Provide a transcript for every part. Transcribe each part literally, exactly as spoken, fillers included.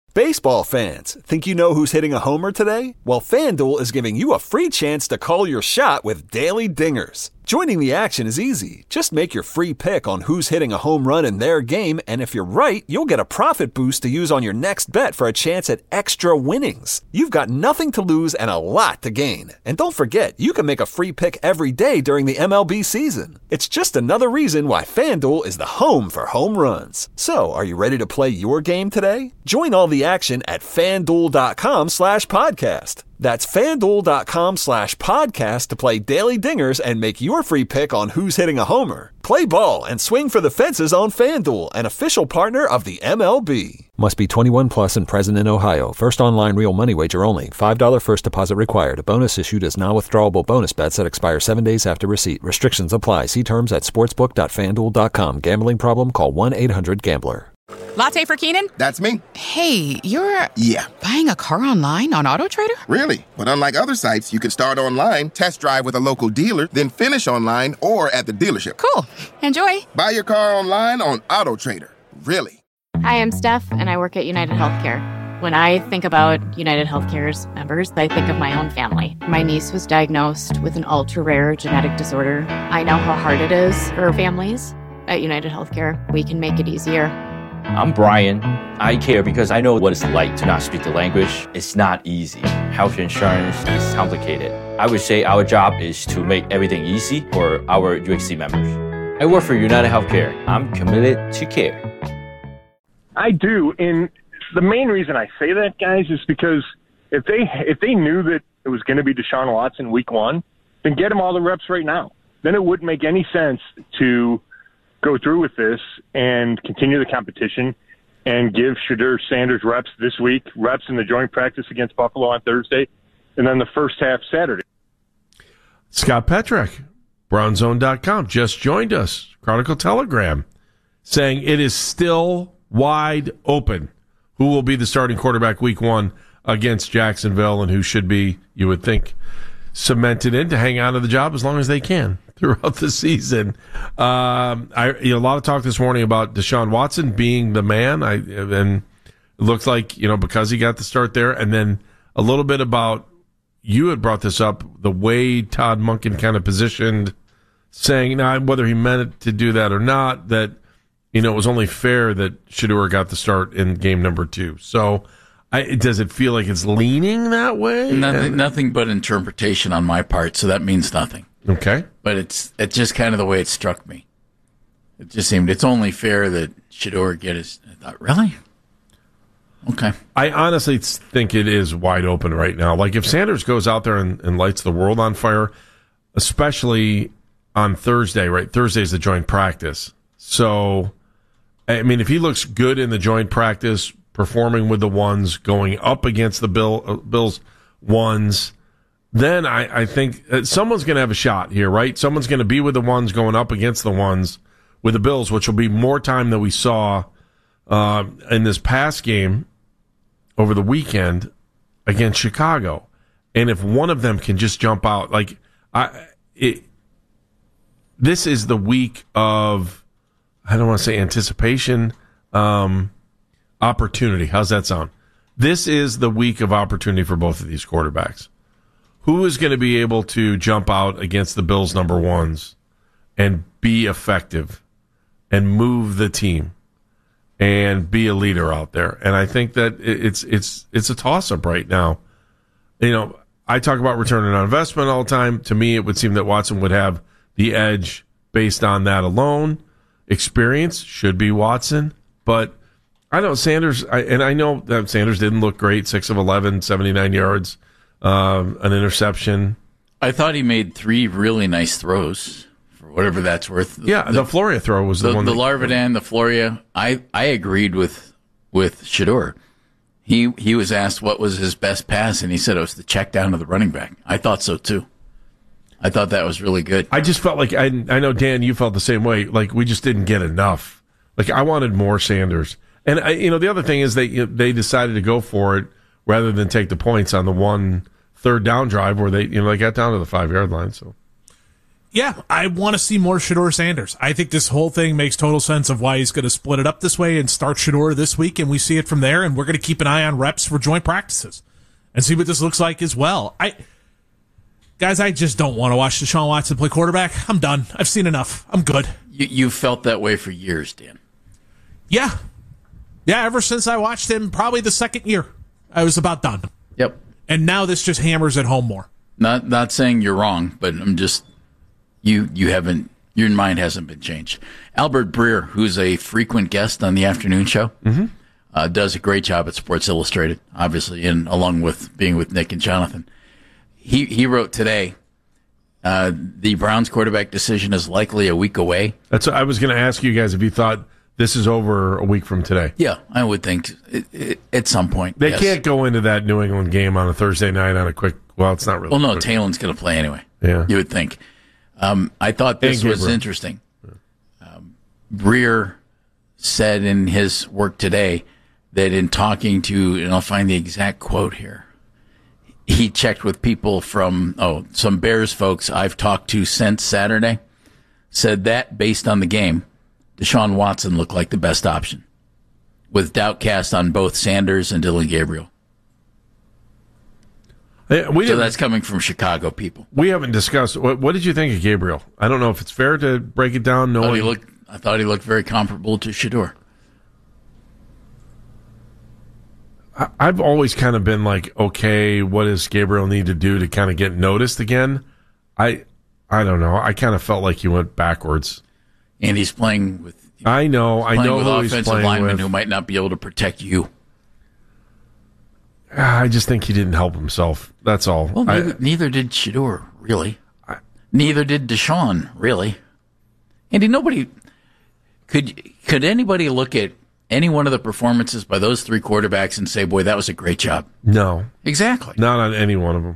Baseball fans, think you know who's hitting a homer today? Well, FanDuel is giving you a free chance to call your shot with Daily Dingers. Joining the action is easy. Just make your free pick on who's hitting a home run in their game, and if you're right, you'll get a profit boost to use on your next bet for a chance at extra winnings. You've got nothing to lose and a lot to gain. And don't forget, you can make a free pick every day during the M L B season. It's just another reason why FanDuel is the home for home runs. So, are you ready to play your game today? Join all the action at FanDuel.com slash podcast. That's FanDuel.com slash podcast to play Daily Dingers and make your free pick on who's hitting a homer. Play ball and swing for the fences on FanDuel, an official partner of the M L B. Must be twenty-one plus and present in Ohio. First online real money wager only. five dollars first deposit required. A bonus issued as non-withdrawable bonus bets that expire seven days after receipt. Restrictions apply. See terms at sportsbook dot fan duel dot com. Gambling problem? Call one eight hundred gambler. Latte for Keenan? That's me. Hey, you're... Yeah. Buying a car online on AutoTrader? Really? But unlike other sites, you can start online, test drive with a local dealer, then finish online or at the dealership. Cool. Enjoy. Buy your car online on AutoTrader. Really? Hi, I'm Steph, and I work at United Healthcare. When I think about United Healthcare's members, I think of my own family. My niece was diagnosed with an ultra-rare genetic disorder. I know how hard it is for families. At United Healthcare, we can make it easier. I'm Brian. I care because I know what it's like to not speak the language. It's not easy. Health insurance is complicated. I would say our job is to make everything easy for our U H C members. I work for United Healthcare. I'm committed to care. I do, and the main reason I say that, guys, is because if they if they knew that it was going to be Deshaun Watson week one, then get him all the reps right now. Then it wouldn't make any sense to go through with this and continue the competition and give Shedeur Sanders reps this week, reps in the joint practice against Buffalo on Thursday, and then the first half Saturday. Scott Petrak, brown zone dot com, just joined us, Chronicle Telegram, saying it is still wide open who will be the starting quarterback week one against Jacksonville and who should be, you would think, cemented in to hang on to the job as long as they can throughout the season. Um, I you know, a lot of talk this morning about Deshaun Watson being the man. I and it looked like, you know, because he got the start there, and then a little bit about, you had brought this up, the way Todd Monken kind of positioned, saying, now whether he meant to do that or not, that, you know, it was only fair that Shedeur got the start in game number two. So I, does it feel like it's leaning that way? Nothing, nothing but interpretation on my part, so that means nothing. Okay. But it's it's just kind of the way it struck me. It just seemed it's only fair that Shedeur get his... I thought, really? Okay. I honestly think it is wide open right now. Like, if Sanders goes out there and, and lights the world on fire, especially on Thursday, right? Thursday's the joint practice. So, I mean, if he looks good in the joint practice, performing with the ones, going up against the Bill, uh, Bills ones, then I, I think someone's going to have a shot here, right? Someone's going to be with the ones going up against the ones with the Bills, which will be more time than we saw uh, in this past game over the weekend against Chicago. And if one of them can just jump out, like, I, it, this is the week of, I don't want to say anticipation, um, opportunity. How's that sound? This is the week of opportunity for both of these quarterbacks. Who is going to be able to jump out against the Bills' number ones and be effective and move the team and be a leader out there? And I think that it's it's it's a toss-up right now. You know, I talk about return on investment all the time. To me, it would seem that Watson would have the edge based on that alone. Experience should be Watson, but I know Sanders, I, and I know that Sanders didn't look great, six of eleven, seventy-nine yards. Um, an interception. I thought he made three really nice throws, for whatever that's worth. Yeah, the, the Floria throw was the, the one. The Larvidan, the Floria. I, I agreed with with Shedeur. He he was asked what was his best pass, and he said it was the check down to the running back. I thought so too. I thought that was really good. I just felt like I I know Dan, you felt the same way. Like we just didn't get enough. Like I wanted more Sanders, and I, you know the other thing is they you know, they decided to go for it rather than take the points on the one third down drive where they, you know, they got down to the five yard line. So Yeah, I want to see more Shedeur Sanders. I think this whole thing makes total sense of why he's going to split it up this way and start Shedeur this week, and we see it from there, and we're going to keep an eye on reps for joint practices and see what this looks like as well. I, guys, I just don't want to watch Deshaun Watson play quarterback. I'm done. I've seen enough. I'm good. You, you've felt that way for years, Dan. Yeah. Yeah, ever since I watched him probably the second year, I was about done. Yep. And now this just hammers it home more. Not not saying you're wrong, but I'm just... You you haven't your mind hasn't been changed. Albert Breer, who's a frequent guest on the afternoon show, mm-hmm. uh, does a great job at Sports Illustrated, obviously, and along with being with Nick and Jonathan. He he wrote today, uh, the Browns quarterback decision is likely a week away. That's I was going to ask you guys if you thought this is over a week from today. Yeah, I would think it, it, at some point. They yes. can't go into that New England game on a Thursday night on a quick. Well, it's not really. Well, no, quick. Taylor's going to play anyway. Yeah, you would think. Um, I thought this was interesting. Um, Breer said in his work today that in talking to, and I'll find the exact quote here, he checked with people from, oh, some Bears folks I've talked to since Saturday, said that based on the game, Deshaun Watson looked like the best option, with doubt cast on both Sanders and Dylan Gabriel. We so that's coming from Chicago people. We haven't discussed. What, what did you think of Gabriel? I don't know if it's fair to break it down. I thought, knowing... he looked, I thought he looked very comparable to Shedeur. I, I've always kind of been like, okay, what does Gabriel need to do to kind of get noticed again? I I don't know. I kind of felt like he went backwards. And he's playing with. I know. I know with who offensive he's playing linemen with. who might not be able to protect you. I just think he didn't help himself. That's all. Well, neither, I, neither did Shedeur, really. I, neither did Deshaun, really. Andy, nobody could could anybody look at any one of the performances by those three quarterbacks and say, "Boy, that was a great job." No, exactly. Not on any one of them.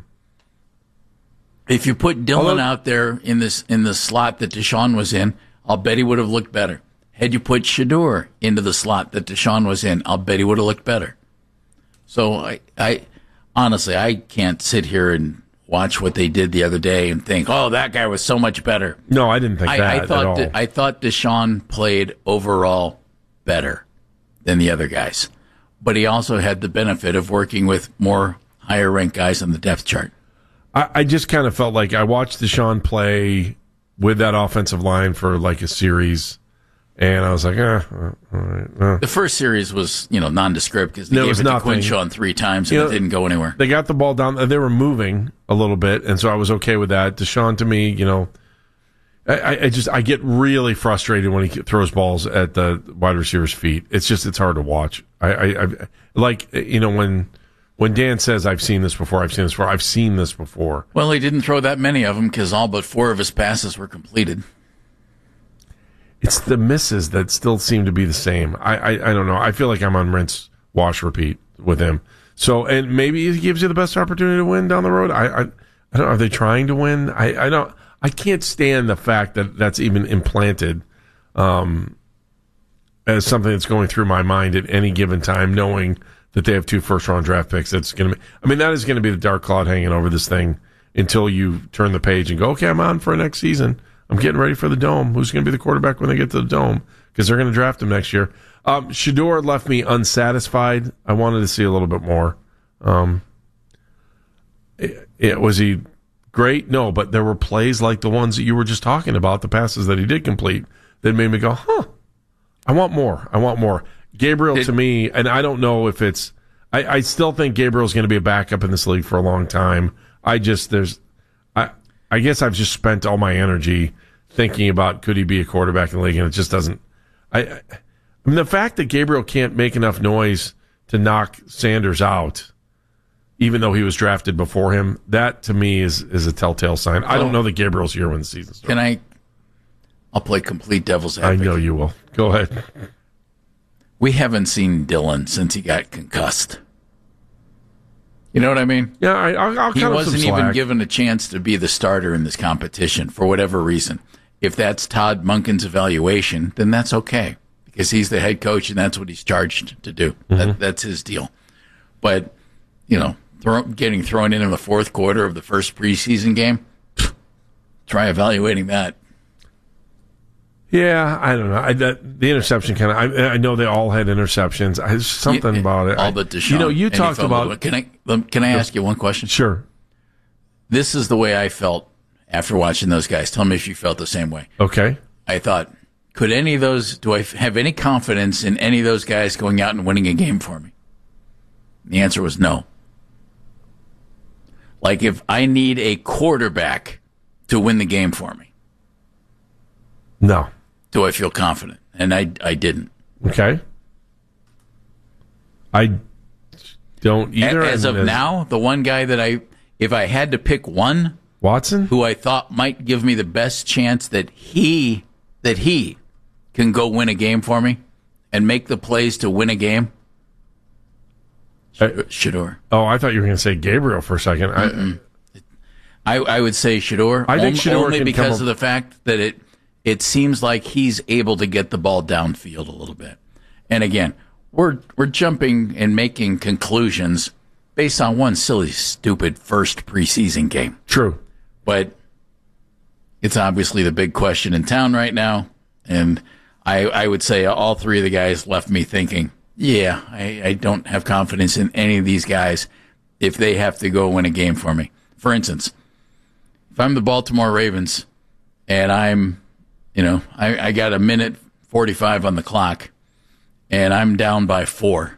If you put Dylan Although, out there in this in the slot that Deshaun was in, I'll bet he would have looked better. Had you put Shedeur into the slot that Deshaun was in, I'll bet he would have looked better. So I, I honestly, I can't sit here and watch what they did the other day and think, "Oh, that guy was so much better." No, I didn't think I, that I thought at all. that, I thought Deshaun played overall better than the other guys, but he also had the benefit of working with more higher ranked guys on the depth chart. I, I just kind of felt like I watched Deshaun play with that offensive line for like a series. And I was like, eh, all right. Eh. The first series was, you know, nondescript because they there gave was it to nothing. Quinshawn three times and You know, it didn't go anywhere. They got the ball down. They were moving a little bit, and so I was okay with that. Deshaun, to me, you know, I, I just I get really frustrated when he throws balls at the wide receiver's feet. It's just it's hard to watch. I, I, I like you know when when Dan says I've seen this before, I've seen this before. I've seen this before. Well, he didn't throw that many of them because all but four of his passes were completed. It's the misses that still seem to be the same. I, I, I don't know. I feel like I'm on rinse, wash, repeat with him. So, and maybe it gives you the best opportunity to win down the road. I, I, I don't know. Are they trying to win? I, I don't. I can't stand the fact that that's even implanted um, as something that's going through my mind at any given time, knowing that they have two first round draft picks. That's going to be. I mean, that is going to be the dark cloud hanging over this thing until you turn the page and go, okay, I'm on for next season. I'm getting ready for the Dome. Who's going to be the quarterback when they get to the Dome? Because they're going to draft him next year. Um, Shedeur left me unsatisfied. I wanted to see a little bit more. Um, it, it, was he great? No, but there were plays like the ones that you were just talking about, the passes that he did complete, that made me go, huh, I want more. I want more. Gabriel, it, to me, and I don't know if it's, I, I still think Gabriel's going to be a backup in this league for a long time. I just, there's, I, I guess I've just spent all my energy thinking about could he be a quarterback in the league, and it just doesn't. I, I mean, the fact that Gabriel can't make enough noise to knock Sanders out, even though he was drafted before him, that to me is is a telltale sign. I don't know that Gabriel's here when the season starts. Can I? I'll play complete devil's advocate. I know you will. Go ahead. We haven't seen Dylan since he got concussed. You know what I mean? Yeah, I, I'll, I'll He cut him wasn't some even slack. given a chance to be the starter in this competition for whatever reason. If that's Todd Monken's evaluation, then that's okay because he's the head coach and that's what he's charged to do. Mm-hmm. That, that's his deal. But, you know, throw, getting thrown in in the fourth quarter of the first preseason game, try evaluating that. Yeah, I don't know. I, that, the interception kind of. I, I know they all had interceptions. There's something Yeah, about it. All I, but Deshaun. You know, you And he talked fumbled. about. Can I can I ask you one question? Sure. This is the way I felt after watching those guys. Tell me if you felt the same way. Okay. I thought, could any of those? Do I have any confidence in any of those guys going out and winning a game for me? The answer was no. Like if I need a quarterback to win the game for me, no. Do I feel confident? And I, I didn't. Okay. I don't either. As of now, the one guy that I, if I had to pick one, Watson, who I thought might give me the best chance that he, that he can go win a game for me and make the plays to win a game, uh, Shedeur. Oh, I thought you were going to say Gabriel for a second. I, I, I would say Shedeur. I think Shedeur only can because come of the fact that it it seems like he's able to get the ball downfield a little bit. And again, we're we're jumping and making conclusions based on one silly, stupid first preseason game. True, but it's obviously the big question in town right now. And I I would say all three of the guys left me thinking, yeah, I, I don't have confidence in any of these guys if they have to go win a game for me. For instance, if I'm the Baltimore Ravens and I'm, you know, I, I got a minute forty-five on the clock and I'm down by four,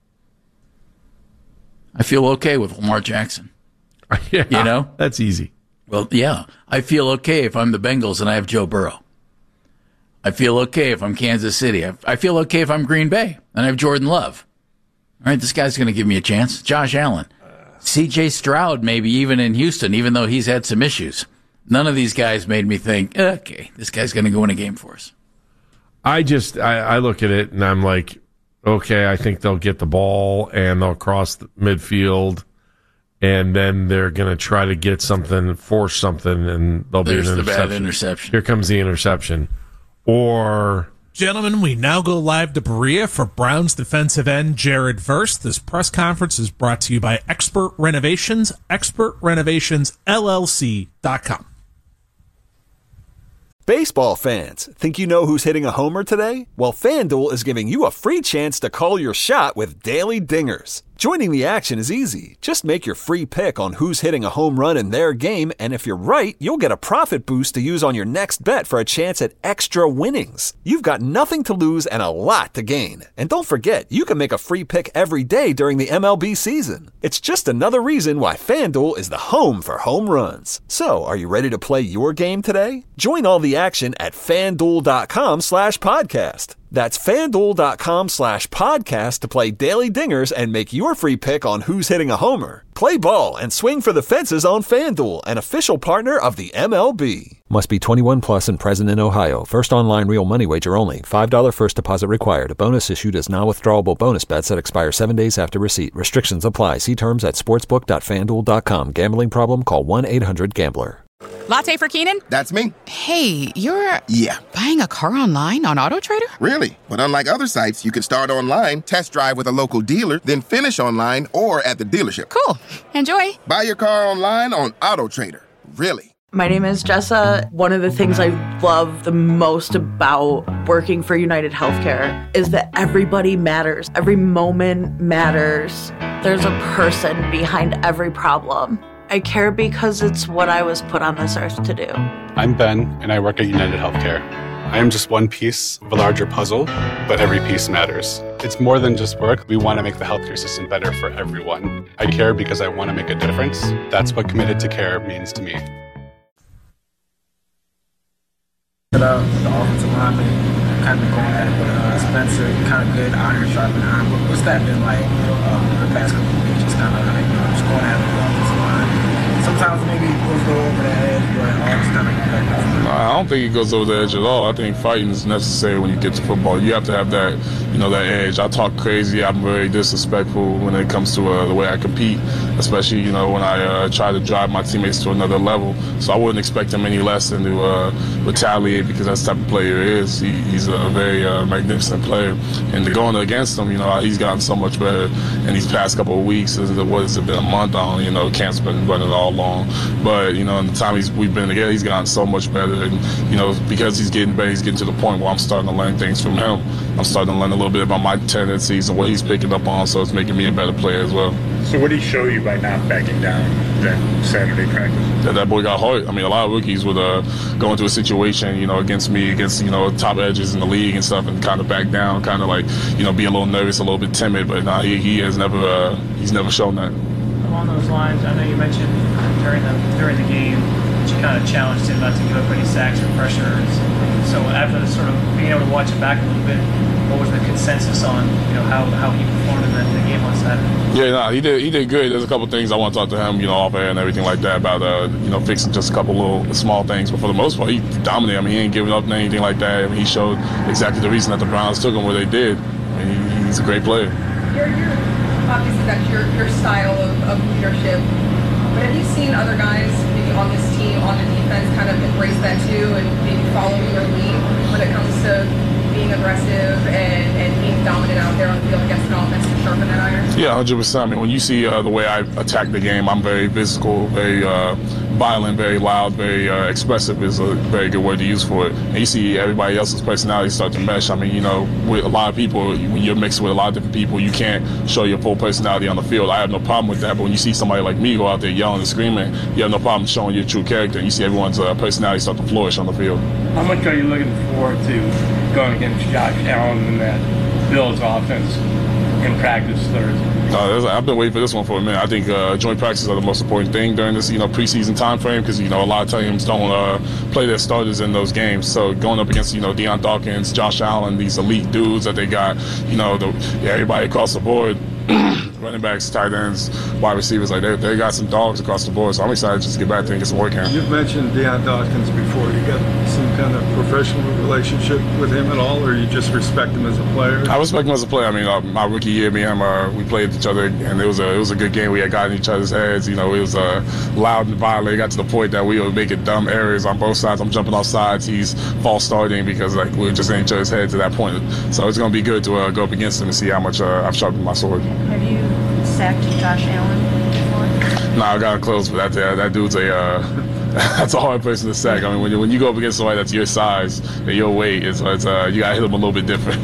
I feel okay with Lamar Jackson. yeah, you know? That's easy. Well, yeah. I feel okay if I'm the Bengals and I have Joe Burrow. I feel okay if I'm Kansas City. I, I feel okay if I'm Green Bay and I have Jordan Love. All right, this guy's going to give me a chance. Josh Allen. C J Stroud, maybe even in Houston, even though he's had some issues. None of these guys made me think, okay, this guy's going to go win a game for us. I just, I, I look at it and I'm like, okay, I think they'll get the ball and they'll cross the midfield and then they're going to try to get something, force something, and there'll There's be an the interception. bad interception. Here comes the interception. Or... Gentlemen, we now go live to Berea for Browns defensive end Jared Verse. This press conference is brought to you by Expert Renovations, expert renovations L L C dot com. Baseball fans, think you know who's hitting a homer today? Well, FanDuel is giving you a free chance to call your shot with Daily Dingers. Joining the action is easy. Just make your free pick on who's hitting a home run in their game, and if you're right, you'll get a profit boost to use on your next bet for a chance at extra winnings. You've got nothing to lose and a lot to gain. And don't forget, you can make a free pick every day during the M L B season. It's just another reason why FanDuel is the home for home runs. So, are you ready to play your game today? Join all the action at FanDuel.com slash podcast. That's FanDuel.com slash podcast to play Daily Dingers and make your free pick on who's hitting a homer. Play ball and swing for the fences on FanDuel, an official partner of the M L B. Must be twenty-one plus and present in Ohio. First online real money wager only. five dollars first deposit required. A bonus issued as non-withdrawable bonus bets that expire seven days after receipt. Restrictions apply. See terms at sportsbook dot fan duel dot com. Gambling problem? Call one eight hundred gambler. Latte for Keenan? That's me. Hey, you're Yeah. buying a car online on AutoTrader? Really? But unlike other sites, you can start online, test drive with a local dealer, then finish online or at the dealership. Cool. Enjoy. Buy your car online on AutoTrader. Really? My name is Jessa. One of the things I love the most about working for United Healthcare is that everybody matters. Every moment matters. There's a person behind every problem. I care because it's what I was put on this earth to do. I'm Ben, and I work at United Healthcare. I am just one piece of a larger puzzle, but every piece matters. It's more than just work. We want to make the healthcare system better for everyone. I care because I want to make a difference. That's what committed to care means to me. The offensive lineman kind of going at it with uh, Spencer, kind of good iron sharpening iron. What's that been like um, the past couple of weeks? Just kind of like, you know, just going at it with the offensive line. Sometimes maybe those go over the head, but all just kind of perspective? I don't think it goes over the edge at all. I think fighting is necessary when you get to football. You have to have that, you know, that edge. I talk crazy. I'm very disrespectful when it comes to uh, the way I compete, especially, you know, when I uh, try to drive my teammates to another level. So I wouldn't expect him any less than to uh, retaliate, because that's the type of player he is. He, he's a very uh, magnificent player. And going against him, you know, he's gotten so much better in these past couple of weeks. What has it been, a month on? You know, camp's been running all long. But, you know, in the time he's, we've been together, he's gotten so much better. And, you know, because he's getting better, he's getting to the point where I'm starting to learn things from him. I'm starting to learn a little bit about my tendencies and what he's picking up on, so it's making me a better player as well. So what did he show you by not backing down that Saturday practice? That, that boy got hurt. I mean, a lot of rookies would uh, go into a situation, you know, against me, against, you know, top edges in the league and stuff, and kind of back down, kind of like, you know, be a little nervous, a little bit timid. But nah, he, he has never, uh, he's never shown that. Along those lines, I know you mentioned during the during the game that you kind of challenged him not to give up any sacks or pressures. So after the sort of being able to watch it back a little bit, what was the consensus on, you know, how, how he performed in the, the game on Saturday? Yeah, no, he did he did good. There's a couple things I want to talk to him, you know, off air and everything like that about, uh, you know, fixing just a couple little small things. But for the most part, he dominated. I mean, he ain't giving up anything like that. I mean, he showed exactly the reason that the Browns took him where they did. I mean, he, he's a great player. You're, you're, obviously, that's your, your style of, of leadership. But have you seen other guys maybe on this team, on the defense, kind of embrace that too and maybe follow your lead when it comes to being aggressive and, and being dominant out there on the field against an offense to sharpen that iron? Yeah, one hundred percent. I mean, when you see uh, the way I attack the game, I'm very physical, very uh, violent, very loud, very uh, expressive is a very good word to use for it. And you see everybody else's personality start to mesh. I mean, you know, with a lot of people, when you're mixed with a lot of different people, you can't show your full personality on the field. I have no problem with that. But when you see somebody like me go out there yelling and screaming, you have no problem showing your true character. And you see everyone's uh, personality start to flourish on the field. How much are you looking forward to going against Josh Allen and that Bills offense in practice Thursday? Uh, I've been waiting for this one for a minute. I think uh, joint practices are the most important thing during this, you know, preseason time frame, because, you know, a lot of teams don't uh, play their starters in those games. So going up against, you know, Deion Dawkins, Josh Allen, these elite dudes that they got, you know, the, yeah, everybody across the board, running backs, tight ends, wide receivers, like they they got some dogs across the board. So I'm excited just to get back there and get some work in. You've mentioned Deion Dawkins before. You got some kind of professional relationship with him at all, or you just respect him as a player? I respect him as a player. I mean, uh, my rookie year, me and him, uh, we played each other, and it was a it was a good game. We had gotten each other's heads. You know, it was uh, loud and violent. It got to the point that we were making dumb errors on both sides. I'm jumping off sides. He's false starting because like we were just in each other's heads at that point. So it's going to be good to uh, go up against him and see how much uh, I've sharpened my sword. Have you sacked Josh Allen before? No, nah, I got close, but that uh, that dude's a uh, that's a hard person to sack. I mean, when you, when you go up against somebody that's your size and your weight, it's, it's uh, you got to hit them a little bit different.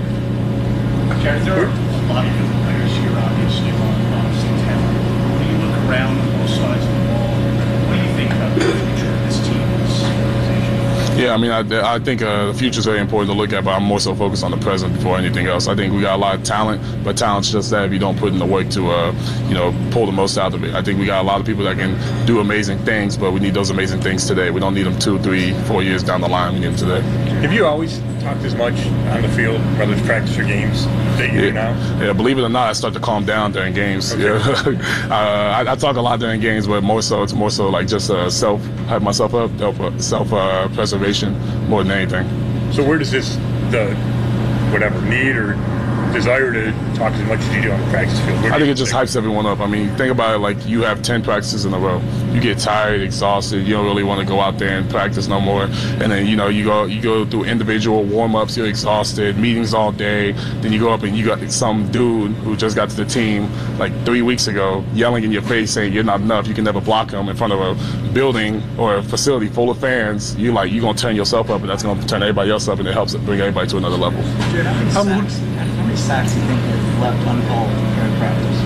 Jared, there are a lot of good players here, obviously, on, on Saint Helens. When you look around on both sides of the ball, what do you think about the future of this team, this organization? Yeah, I mean, I, I think uh, the future is very important to look at, but I'm more so focused on the present before anything else. I think we got a lot of talent, but talent's just that if you don't put in the work to, uh, you know, pull the most out of it. I think we got a lot of people that can do amazing things, but we need those amazing things today. We don't need them two, three, four years down the line. We need them today. Have you always talked as much on the field, whether it's practice or games, that you yeah, do now? Yeah, believe it or not, I start to calm down during games. Okay. Yeah. uh, I, I talk a lot during games, but more so, it's more so like just uh, self, hype myself up, self uh, preservation more than anything. So where does this, the whatever need or desire to talk as much as you do on the practice field? I think it just hypes everyone up. I mean, think about it, like you have ten practices in a row. You get tired, exhausted. You don't really want to go out there and practice no more. And then, you know, you go you go through individual warm-ups, you're exhausted, meetings all day. Then you go up and you got some dude who just got to the team like three weeks ago yelling in your face saying you're not enough, you can never block him in front of a building or a facility full of fans. You like, you're going to turn yourself up, and that's going to turn everybody else up, and it helps bring everybody to another level. Jared, how many sacks, how many sacks do you think you've left uncalled during practice?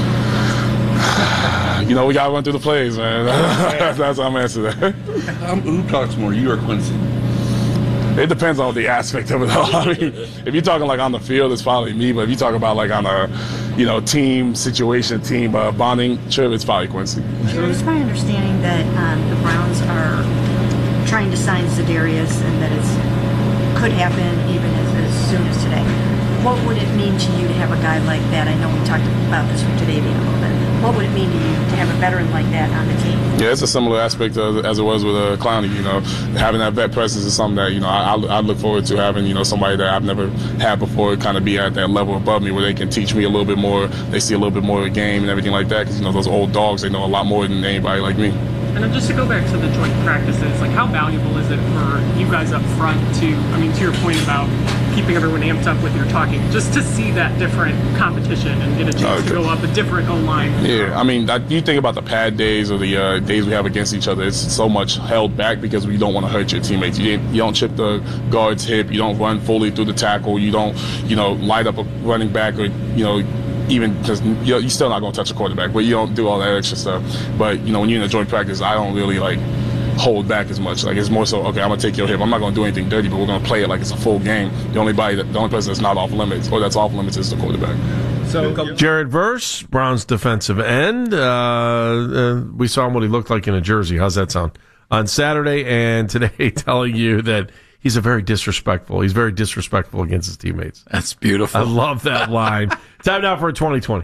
You know, we got to run through the plays, man. That's how I'm answering that. Um, who talks more, you or Quincy? It depends on the aspect of it all. I mean, if you're talking like on the field, it's probably me. But if you talk about like on a, you know, team situation, team uh, bonding trip, it's probably Quincy. Sure, it's my understanding that um, the Browns are trying to sign Za'Darius, and that it could happen even as, as soon as today. What would it mean to you to have a guy like that? I know we talked about this with Jadeveon a little bit. What would it mean to you to have a veteran like that on the team? Yeah, it's a similar aspect of, as it was with uh, Clowney. You know, having that vet presence is something that, you know, I, I look forward to having, you know, somebody that I've never had before kind of be at that level above me where they can teach me a little bit more. They see a little bit more of the game and everything like that because, you know, those old dogs, they know a lot more than anybody like me. And then just to go back to the joint practices, like how valuable is it for you guys up front to, I mean, to your point about keeping everyone amped up with your talking, just to see that different competition and get a chance okay. to go up a different O-line? Yeah, I mean, I, you think about the pad days or the uh, days we have against each other, it's so much held back because we don't want to hurt your teammates. You, you don't chip the guard's hip, you don't run fully through the tackle, you don't, you know, light up a running back or, you know, even because you're, you're still not going to touch a quarterback, but you don't do all that extra stuff. But, you know, when you're in a joint practice, I don't really, like, hold back as much. Like, it's more so, okay, I'm going to take your hip. I'm not going to do anything dirty, but we're going to play it like it's a full game. The only body, that, the only person that's not off limits or that's off limits is the quarterback. So, Jared Verse, Browns defensive end. Uh, uh, we saw him what he looked like in a jersey. How's that sound? On Saturday and today telling you that he's a very disrespectful. He's very disrespectful against his teammates. That's beautiful. I love that line. Time now for twenty twenty.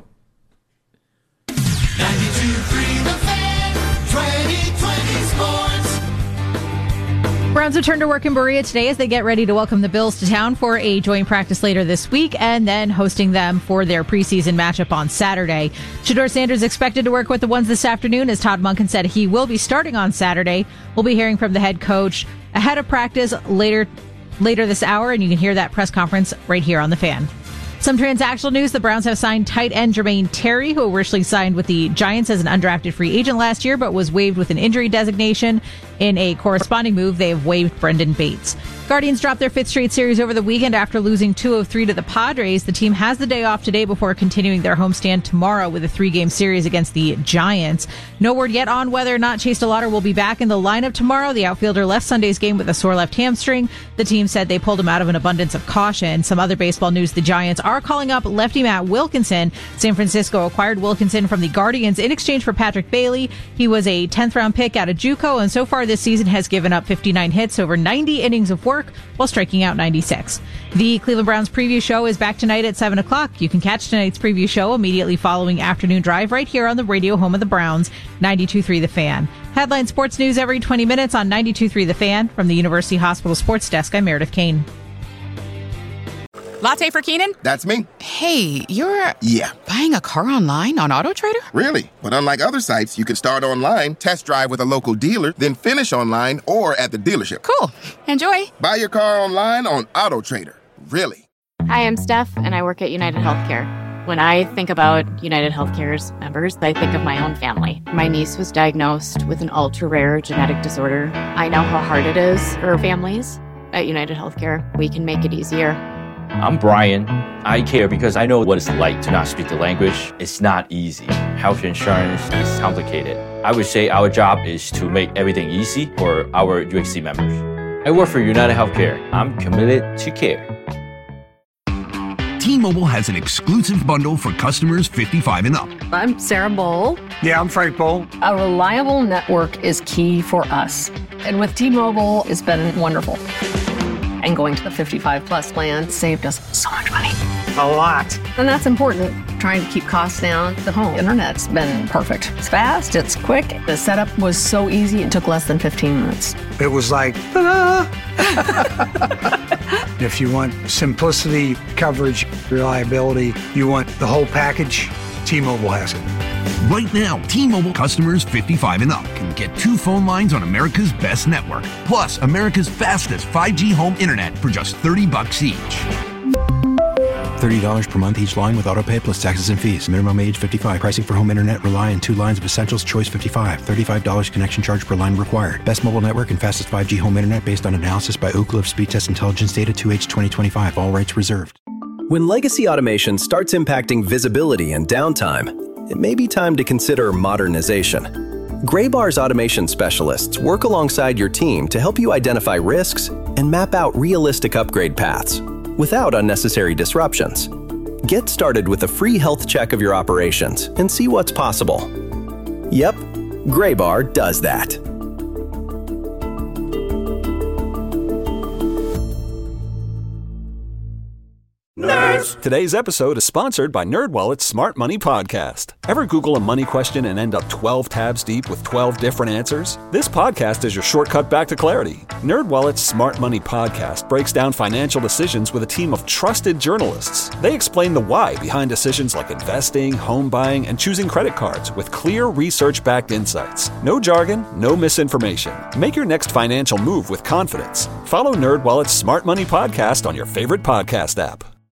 ninety-two three The Fan, twenty twenty Sports. Browns return to work in Berea today as they get ready to welcome the Bills to town for a joint practice later this week and then hosting them for their preseason matchup on Saturday. Shedeur Sanders expected to work with the ones this afternoon as Todd Monken said he will be starting on Saturday. We'll be hearing from the head coach ahead of practice later later this hour, and you can hear that press conference right here on The Fan. Some transactional news. The Browns have signed tight end Jermaine Terry, who originally signed with the Giants as an undrafted free agent last year, but was waived with an injury designation. In a corresponding move, they have waived Brendan Bates. Guardians dropped their fifth straight series over the weekend after losing two of three to the Padres. The team has the day off today before continuing their homestand tomorrow with a three-game series against the Giants. No word yet on whether or not Chase DeLauder will be back in the lineup tomorrow. The outfielder left Sunday's game with a sore left hamstring. The team said they pulled him out of an abundance of caution. Some other baseball news. The Giants are calling up lefty Matt Wilkinson. San Francisco acquired Wilkinson from the Guardians in exchange for Patrick Bailey. He was a tenth-round pick out of JUCO, and so far this season has given up fifty-nine hits over ninety innings of work while striking out ninety-six. The Cleveland Browns preview show is back tonight at seven o'clock. You can catch tonight's preview show immediately following Afternoon Drive right here on the radio home of the Browns, ninety-two three The Fan. Headline sports news every twenty minutes on ninety-two three The Fan. From the University Hospital Sports Desk, I'm Meredith Kane. Latte for Keenan? That's me. Hey, you're... Yeah. Buying a car online on AutoTrader? Really? But unlike other sites, you can start online, test drive with a local dealer, then finish online or at the dealership. Cool. Enjoy. Buy your car online on AutoTrader. Really? Hi, I'm Steph, and I work at United Healthcare. When I think about United Healthcare's members, I think of my own family. My niece was diagnosed with an ultra-rare genetic disorder. I know how hard it is for families. At United Healthcare, we can make it easier. I'm Brian. I care because I know what it's like to not speak the language. It's not easy. Health insurance is complicated. I would say our job is to make everything easy for our U H C members. I work for United Healthcare. I'm committed to care. T-Mobile has an exclusive bundle for customers fifty-five and up. I'm Sarah Bowl. Yeah, I'm Frank Bowl. A reliable network is key for us. And with T-Mobile, it's been wonderful. And going to the fifty-five plus plan saved us so much money. A lot. And that's important. Trying to keep costs down. The home internet's been perfect. It's fast, it's quick. The setup was so easy, it took less than fifteen minutes. It was like, ta-da! If you want simplicity, coverage, reliability, you want the whole package, T-Mobile has it. Right now, T-Mobile customers fifty-five and up can get two phone lines on America's best network, plus America's fastest five G home internet for just thirty bucks each. thirty dollars per month each line with autopay plus taxes and fees. Minimum age fifty-five. Pricing for home internet rely on two lines of Essentials Choice fifty-five. thirty-five dollars connection charge per line required. Best mobile network and fastest five G home internet based on analysis by Ookla of Speed Test Intelligence Data two H twenty twenty-five. All rights reserved. When legacy automation starts impacting visibility and downtime, it may be time to consider modernization. Graybar's automation specialists work alongside your team to help you identify risks and map out realistic upgrade paths without unnecessary disruptions. Get started with a free health check of your operations and see what's possible. Yep, Graybar does that. Nerds! Today's episode is sponsored by NerdWallet's Smart Money Podcast. Ever Google a money question and end up twelve tabs deep with twelve different answers? This podcast is your shortcut back to clarity. NerdWallet's Smart Money Podcast breaks down financial decisions with a team of trusted journalists. They explain the why behind decisions like investing, home buying, and choosing credit cards with clear research-backed insights. No jargon, no misinformation. Make your next financial move with confidence. Follow NerdWallet's Smart Money Podcast on your favorite podcast app.